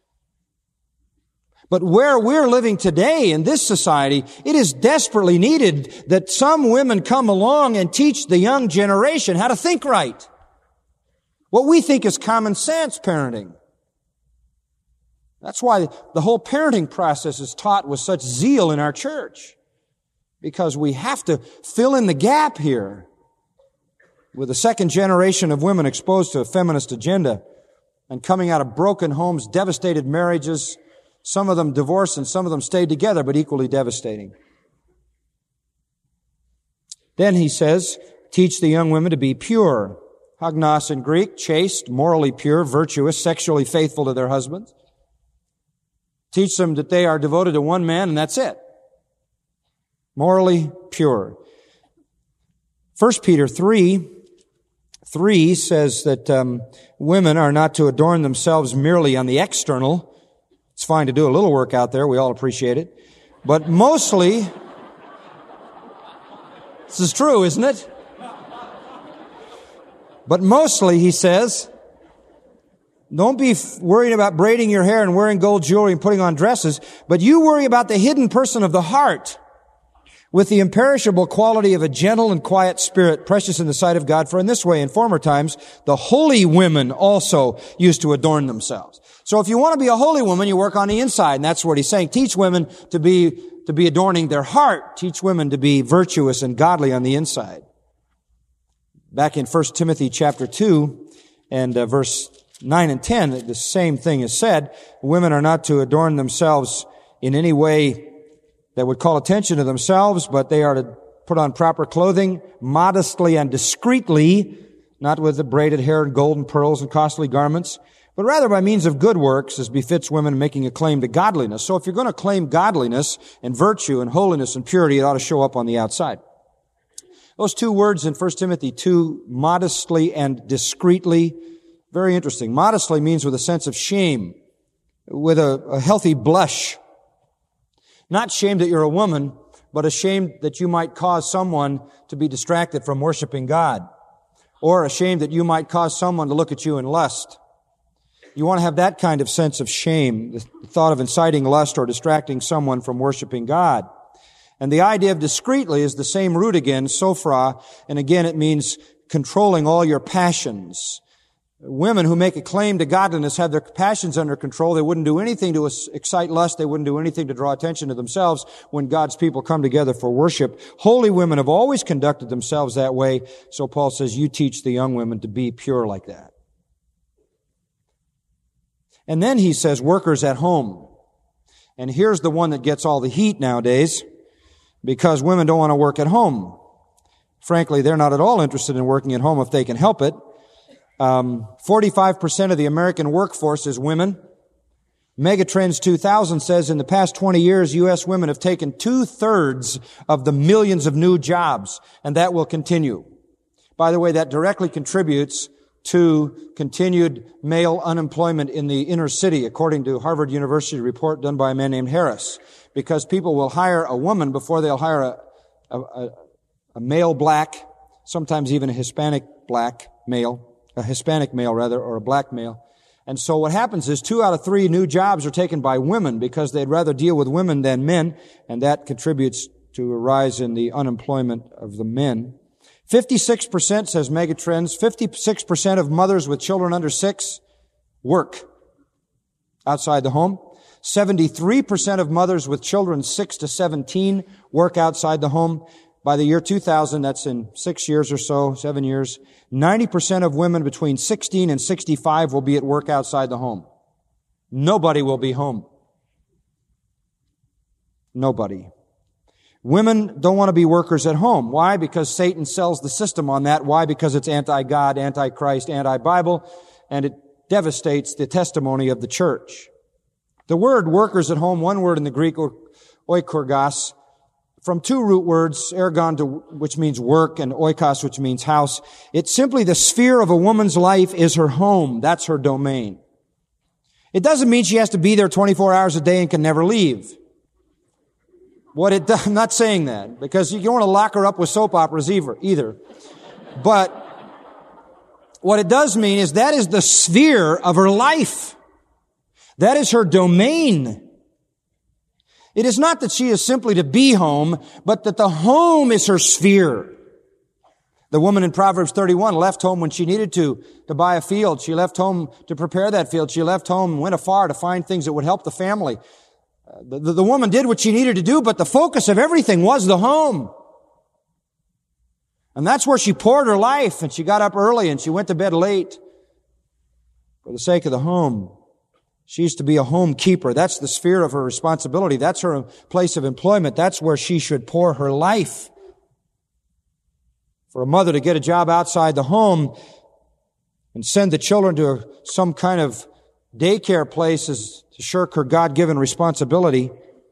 But where we're living today in this society, it is desperately needed that some women come along and teach the young generation how to think right. What we think is common sense parenting. That's why the whole parenting process is taught with such zeal in our church. Because we have to fill in the gap here. With the second generation of women exposed to a feminist agenda and coming out of broken homes, devastated marriages, some of them divorced and some of them stayed together, but equally devastating. Then he says, teach the young women to be pure. Hagnos in Greek, chaste, morally pure, virtuous, sexually faithful to their husbands. Teach them that they are devoted to one man and that's it. Morally pure. 1 Peter 3 says that women are not to adorn themselves merely on the external. It's fine to do a little work out there. We all appreciate it. But mostly, this is true, isn't it? But mostly, he says, don't be worried about braiding your hair and wearing gold jewelry and putting on dresses, but you worry about the hidden person of the heart, with the imperishable quality of a gentle and quiet spirit, precious in the sight of God. For in this way, in former times, the holy women also used to adorn themselves. So if you want to be a holy woman, you work on the inside, and that's what he's saying. Teach women to be adorning their heart. Teach women to be virtuous and godly on the inside. Back in 1 Timothy chapter 2 and verse 9 and 10, the same thing is said. Women are not to adorn themselves in any way that would call attention to themselves, but they are to put on proper clothing, modestly and discreetly, not with the braided hair and golden pearls and costly garments, but rather by means of good works, as befits women making a claim to godliness. So if you're going to claim godliness and virtue and holiness and purity, it ought to show up on the outside. Those two words in 1 Timothy 2, modestly and discreetly, very interesting. Modestly means with a sense of shame, with a healthy blush. Not shame that you're a woman, but ashamed that you might cause someone to be distracted from worshiping God, or ashamed that you might cause someone to look at you in lust. You want to have that kind of sense of shame, the thought of inciting lust or distracting someone from worshiping God. And the idea of discreetly is the same root again, sophra, and again it means controlling all your passions. Women who make a claim to godliness have their passions under control. They wouldn't do anything to excite lust. They wouldn't do anything to draw attention to themselves when God's people come together for worship. Holy women have always conducted themselves that way. So Paul says, you teach the young women to be pure like that. And then he says, workers at home. And here's the one that gets all the heat nowadays, because women don't want to work at home. Frankly, they're not at all interested in working at home if they can help it. 45% of the American workforce is women. Megatrends 2000 says in the past 20 years, U.S. women have taken 2/3 of the millions of new jobs, and that will continue. By the way, that directly contributes to continued male unemployment in the inner city, according to Harvard University report done by a man named Harris, because people will hire a woman before they'll hire a male black, sometimes even a Hispanic male, or a black male. And so what happens is 2 out of 3 new jobs are taken by women because they'd rather deal with women than men, and that contributes to a rise in the unemployment of the men. 56%, says Megatrends, 56% of mothers with children under 6 work outside the home. 73% of mothers with children 6 to 17 work outside the home. By the year 2000, that's in 6 years or so, 7 years, 90% of women between 16 and 65 will be at work outside the home. Nobody will be home. Nobody. Women don't want to be workers at home. Why? Because Satan sells the system on that. Why? Because it's anti-God, anti-Christ, anti-Bible, and it devastates the testimony of the church. The word workers at home, one word in the Greek, oikorgos, from 2 root words, ergon, which means work, and oikos, which means house. It's simply the sphere of a woman's life is her home. That's her domain. It doesn't mean she has to be there 24 hours a day and can never leave. I'm not saying that, because you don't want to lock her up with soap operas either. But what it does mean is that is the sphere of her life. That is her domain. It is not that she is simply to be home, but that the home is her sphere. The woman in Proverbs 31 left home when she needed to buy a field. She left home to prepare that field. She left home and went afar to find things that would help the family. The woman did what she needed to do, but the focus of everything was the home. And that's where she poured her life, and she got up early and she went to bed late for the sake of the home. She's to be a home keeper. That's the sphere of her responsibility. That's her place of employment. That's where she should pour her life. For a mother to get a job outside the home and send the children to some kind of daycare place is to shirk her God-given responsibility.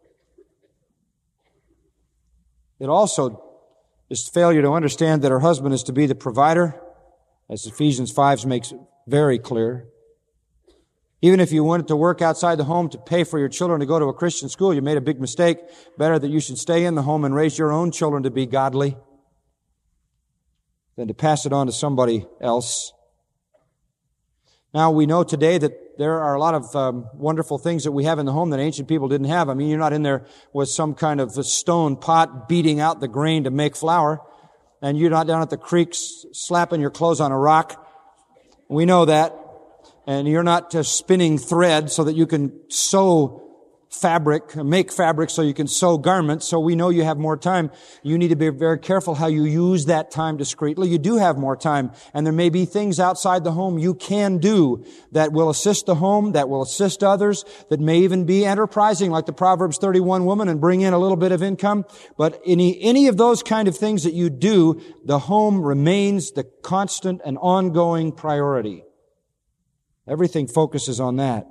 It also is failure to understand that her husband is to be the provider, as Ephesians 5 makes very clear. Even if you wanted to work outside the home to pay for your children to go to a Christian school, you made a big mistake. Better that you should stay in the home and raise your own children to be godly than to pass it on to somebody else. Now, we know today that there are a lot of wonderful things that we have in the home that ancient people didn't have. I mean, you're not in there with some kind of a stone pot beating out the grain to make flour, and you're not down at the creek slapping your clothes on a rock. We know that. And you're not just spinning thread so that you can sew make fabric so you can sew garments, so we know you have more time. You need to be very careful how you use that time discreetly. You do have more time, and there may be things outside the home you can do that will assist the home, that will assist others, that may even be enterprising, like the Proverbs 31 woman, and bring in a little bit of income. But any of those kind of things that you do, the home remains the constant and ongoing priority. Everything focuses on that.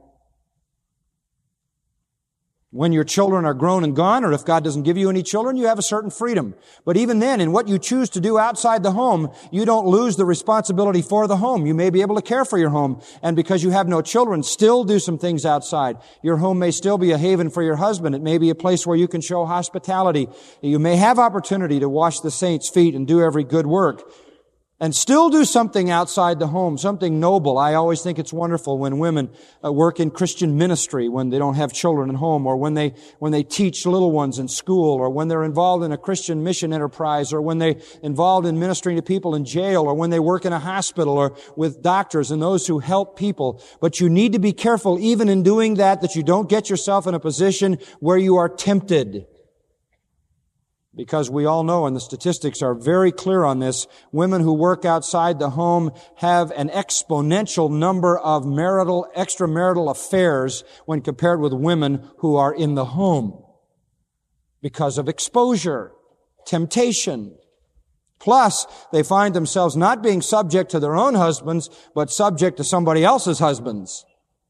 When your children are grown and gone, or if God doesn't give you any children, you have a certain freedom. But even then, in what you choose to do outside the home, you don't lose the responsibility for the home. You may be able to care for your home, and because you have no children, still do some things outside. Your home may still be a haven for your husband. It may be a place where you can show hospitality. You may have opportunity to wash the saints' feet and do every good work. And still do something outside the home, something noble. I always think it's wonderful when women work in Christian ministry when they don't have children at home, or when they teach little ones in school, or when they're involved in a Christian mission enterprise, or when they're involved in ministering to people in jail, or when they work in a hospital, or with doctors and those who help people. But you need to be careful even in doing that you don't get yourself in a position where you are tempted. Because we all know, and the statistics are very clear on this, women who work outside the home have an exponential number of extramarital affairs when compared with women who are in the home. Because of exposure, temptation. Plus, they find themselves not being subject to their own husbands, but subject to somebody else's husbands.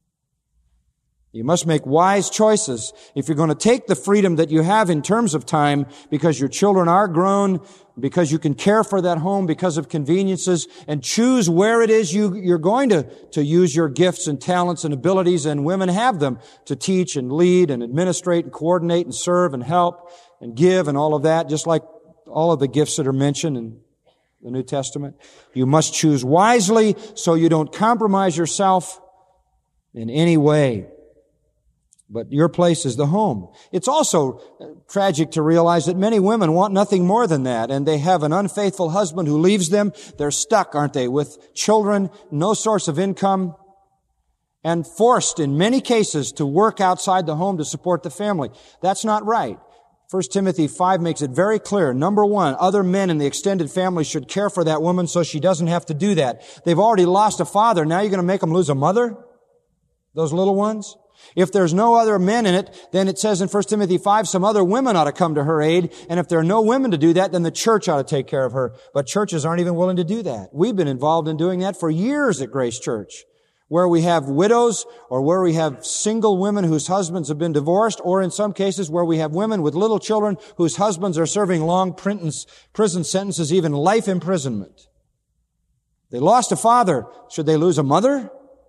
You must make wise choices if you're going to take the freedom that you have in terms of time, because your children are grown, because you can care for that home because of conveniences, and choose where it is you're going to use your gifts and talents and abilities, and women have them, to teach and lead and administrate and coordinate and serve and help and give and all of that, just like all of the gifts that are mentioned in the New Testament. You must choose wisely so you don't compromise yourself in any way. But your place is the home. It's also tragic to realize that many women want nothing more than that, and they have an unfaithful husband who leaves them. They're stuck, aren't they, with children, no source of income, and forced in many cases to work outside the home to support the family. That's not right. 1 Timothy 5 makes it very clear. Number one, other men in the extended family should care for that woman so she doesn't have to do that. They've already lost a father. Now you're going to make them lose a mother? Those little ones? If there's no other men in it, then it says in 1 Timothy 5, some other women ought to come to her aid. And if there are no women to do that, then the church ought to take care of her. But churches aren't even willing to do that. We've been involved in doing that for years at Grace Church, where we have widows, or where we have single women whose husbands have been divorced, or in some cases where we have women with little children whose husbands are serving long prison sentences, even life imprisonment. They lost a father. Should they lose a mother?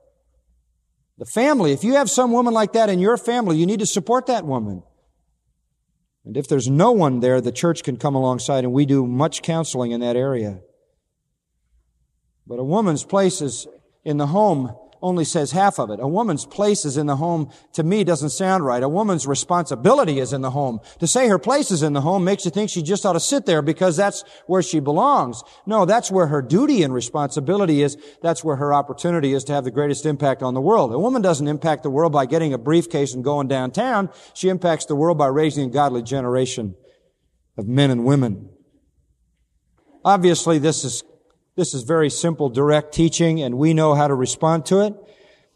The family, if you have some woman like that in your family, you need to support that woman. And if there's no one there, the church can come alongside, and we do much counseling in that area. But a woman's place is in the home only says half of it. A woman's place is in the home, to me, doesn't sound right. A woman's responsibility is in the home. To say her place is in the home makes you think she just ought to sit there because that's where she belongs. No, that's where her duty and responsibility is. That's where her opportunity is to have the greatest impact on the world. A woman doesn't impact the world by getting a briefcase and going downtown. She impacts the world by raising a godly generation of men and women. Obviously, this is very simple, direct teaching, and we know how to respond to it.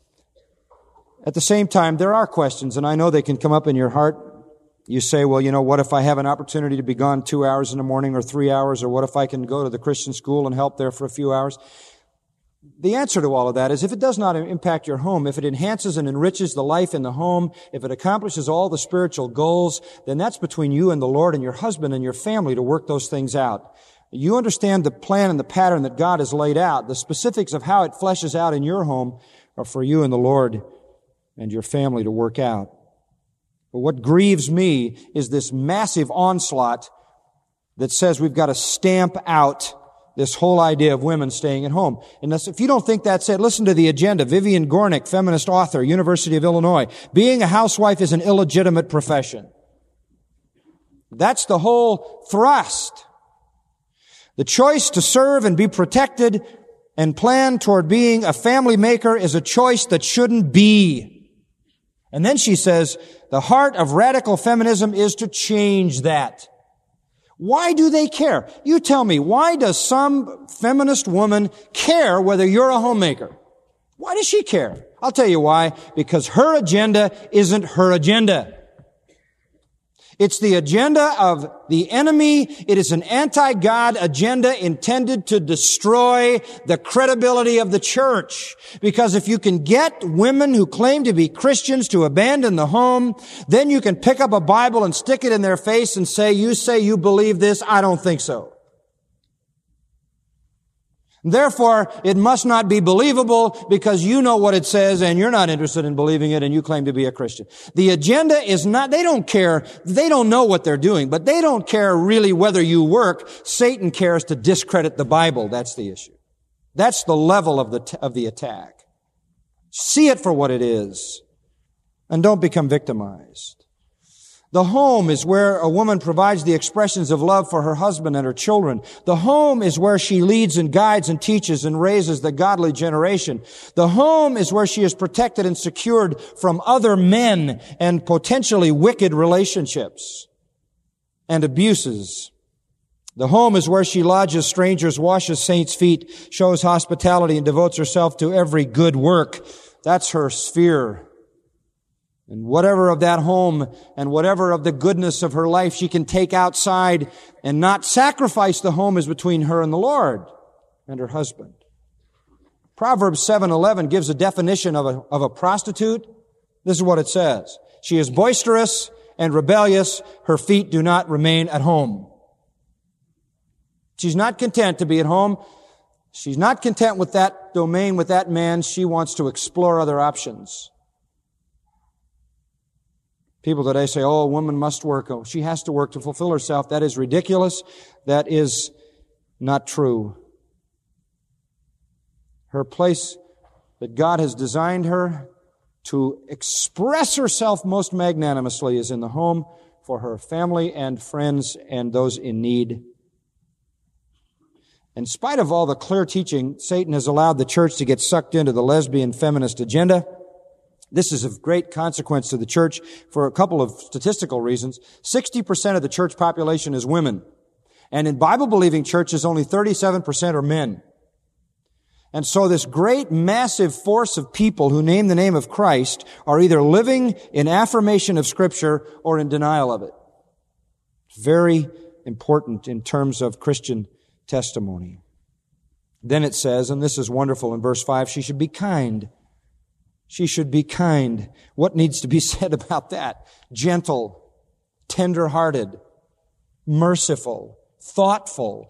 At the same time, there are questions, and I know they can come up in your heart. You say, well, what if I have an opportunity to be gone 2 hours in the morning or 3 hours, or what if I can go to the Christian school and help there for a few hours? The answer to all of that is, if it does not impact your home, if it enhances and enriches the life in the home, if it accomplishes all the spiritual goals, then that's between you and the Lord and your husband and your family to work those things out. You understand the plan and the pattern that God has laid out. The specifics of how it fleshes out in your home are for you and the Lord and your family to work out. But what grieves me is this massive onslaught that says we've got to stamp out this whole idea of women staying at home. And if you don't think that's it, listen to the agenda. Vivian Gornick, feminist author, University of Illinois. Being a housewife is an illegitimate profession. That's the whole thrust. The choice to serve and be protected and plan toward being a family maker is a choice that shouldn't be. And then she says, the heart of radical feminism is to change that. Why do they care? You tell me, why does some feminist woman care whether you're a homemaker? Why does she care? I'll tell you why. Because her agenda isn't her agenda. It's the agenda of the enemy. It is an anti-God agenda intended to destroy the credibility of the church. Because if you can get women who claim to be Christians to abandon the home, then you can pick up a Bible and stick it in their face and say you believe this, I don't think so. Therefore, it must not be believable because you know what it says and you're not interested in believing it and you claim to be a Christian. The agenda is not, they don't care, they don't know what they're doing, but they don't care really whether you work. Satan cares to discredit the Bible. That's the issue. That's the level of the attack. See it for what it is and don't become victimized. The home is where a woman provides the expressions of love for her husband and her children. The home is where she leads and guides and teaches and raises the godly generation. The home is where she is protected and secured from other men and potentially wicked relationships and abuses. The home is where she lodges strangers, washes saints' feet, shows hospitality, and devotes herself to every good work. That's her sphere. And whatever of that home and whatever of the goodness of her life she can take outside and not sacrifice the home is between her and the Lord and her husband. Proverbs 7:11 gives a definition of a prostitute. This is what it says. She is boisterous and rebellious. Her feet do not remain at home. She's not content to be at home. She's not content with that domain, with that man. She wants to explore other options. People today say, oh, a woman must work. Oh, she has to work to fulfill herself. That is ridiculous. That is not true. Her place that God has designed her to express herself most magnanimously is in the home for her family and friends and those in need. In spite of all the clear teaching, Satan has allowed the church to get sucked into the lesbian feminist agenda. This is of great consequence to the church for a couple of statistical reasons. 60% of the church population is women. And in Bible-believing churches, only 37% are men. And so this great, massive force of people who name the name of Christ are either living in affirmation of Scripture or in denial of it. Very important in terms of Christian testimony. Then it says, and this is wonderful in verse 5, she should be kind. She should be kind. What needs to be said about that? Gentle, tender-hearted, merciful, thoughtful.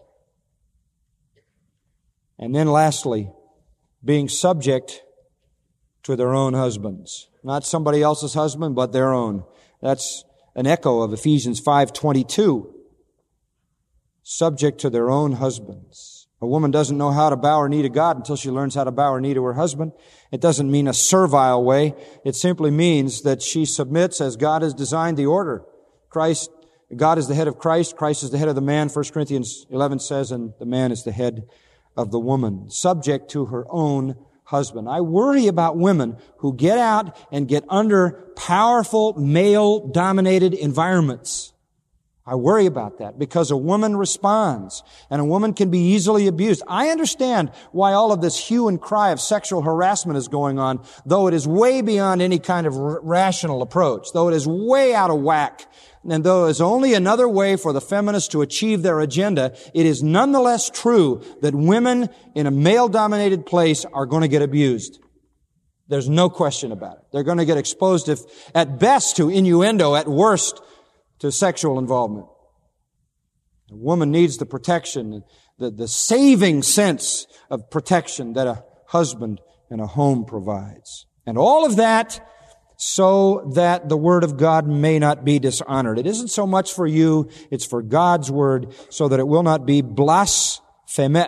And then lastly, being subject to their own husbands. Not somebody else's husband, but their own. That's an echo of Ephesians 5:22. Subject to their own husbands. A woman doesn't know how to bow her knee to God until she learns how to bow her knee to her husband. It doesn't mean a servile way. It simply means that she submits as God has designed the order. God is the head of Christ. Christ is the head of the man, 1 Corinthians 11 says, and the man is the head of the woman, subject to her own husband. I worry about women who get out and get under powerful male-dominated environments. I worry about that because a woman responds and a woman can be easily abused. I understand why all of this hue and cry of sexual harassment is going on, though it is way beyond any kind of rational approach, though it is way out of whack, and though it is only another way for the feminists to achieve their agenda, it is nonetheless true that women in a male-dominated place are going to get abused. There's no question about it. They're going to get exposed, at best, to innuendo, at worst, to sexual involvement. A woman needs the protection, the saving sense of protection that a husband and a home provides. And all of that so that the Word of God may not be dishonored. It isn't so much for you, it's for God's Word so that it will not be blasphemed.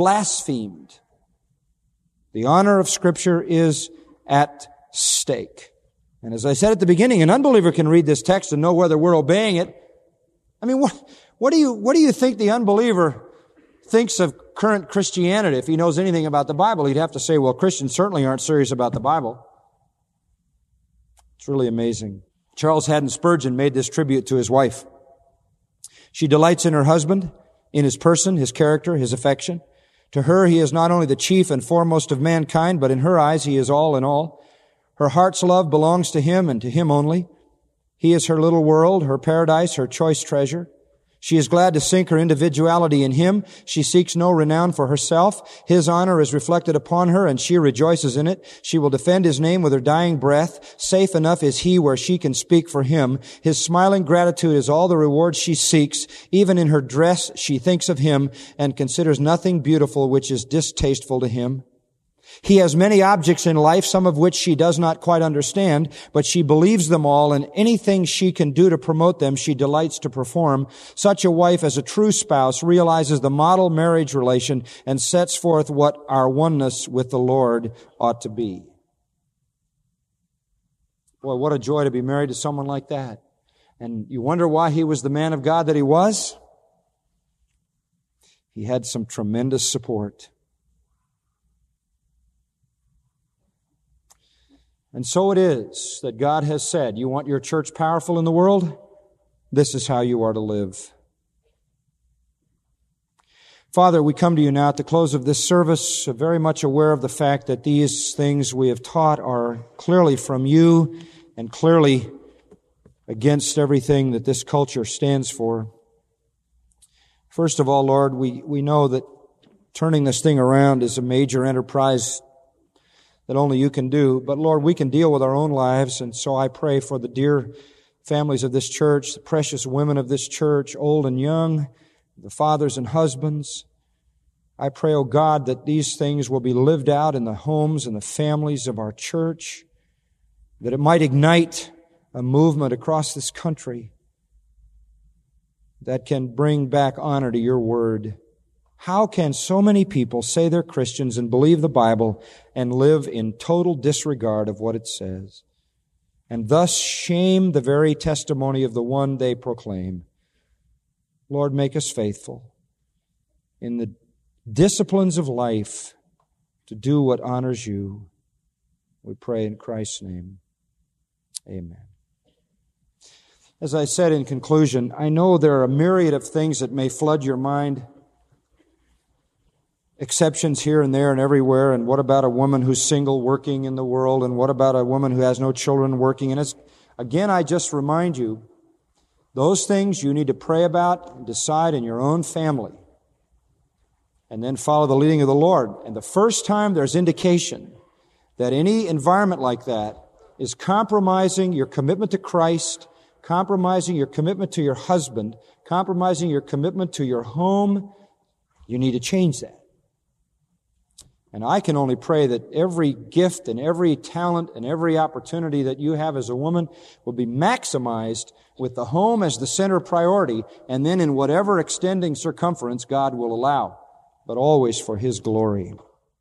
The honor of Scripture is at stake. And as I said at the beginning, an unbeliever can read this text and know whether we're obeying it. I mean, what do you think the unbeliever thinks of current Christianity? If he knows anything about the Bible, he'd have to say, well, Christians certainly aren't serious about the Bible. It's really amazing. Charles Haddon Spurgeon made this tribute to his wife. She delights in her husband, in his person, his character, his affection. To her, he is not only the chief and foremost of mankind, but in her eyes, he is all in all. Her heart's love belongs to him and to him only. He is her little world, her paradise, her choice treasure. She is glad to sink her individuality in him. She seeks no renown for herself. His honor is reflected upon her, and she rejoices in it. She will defend his name with her dying breath. Safe enough is he where she can speak for him. His smiling gratitude is all the reward she seeks. Even in her dress, she thinks of him and considers nothing beautiful which is distasteful to him. He has many objects in life, some of which she does not quite understand, but she believes them all, and anything she can do to promote them, she delights to perform. Such a wife, as a true spouse, realizes the model marriage relation and sets forth what our oneness with the Lord ought to be. Boy, what a joy to be married to someone like that. And you wonder why he was the man of God that he was? He had some tremendous support. And so it is that God has said, you want your church powerful in the world? This is how you are to live. Father, we come to you now at the close of this service, very much aware of the fact that these things we have taught are clearly from you and clearly against everything that this culture stands for. First of all, Lord, we know that turning this thing around is a major enterprise that only you can do. But Lord, we can deal with our own lives, and so I pray for the dear families of this church, the precious women of this church, old and young, the fathers and husbands. I pray, oh God, that these things will be lived out in the homes and the families of our church, that it might ignite a movement across this country that can bring back honor to your word. How can so many people say they're Christians and believe the Bible and live in total disregard of what it says, and thus shame the very testimony of the one they proclaim? Lord, make us faithful in the disciplines of life to do what honors you. We pray in Christ's name. Amen. As I said in conclusion, I know there are a myriad of things that may flood your mind. Exceptions here and there and everywhere. And what about a woman who's single working in the world? And what about a woman who has no children working? And again, I just remind you, those things you need to pray about and decide in your own family. And then follow the leading of the Lord. And the first time there's indication that any environment like that is compromising your commitment to Christ, compromising your commitment to your husband, compromising your commitment to your home, you need to change that. And I can only pray that every gift and every talent and every opportunity that you have as a woman will be maximized with the home as the center priority, and then in whatever extending circumference God will allow, but always for His glory.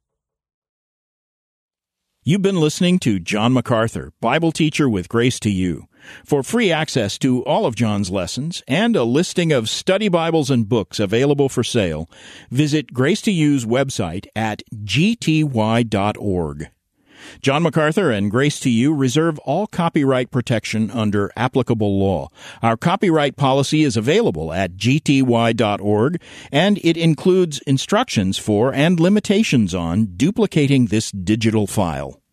You've been listening to John MacArthur, Bible teacher with Grace to You. For free access to all of John's lessons and a listing of study Bibles and books available for sale, visit Grace to You's website at gty.org. John MacArthur and Grace to You reserve all copyright protection under applicable law. Our copyright policy is available at gty.org, and it includes instructions for and limitations on duplicating this digital file.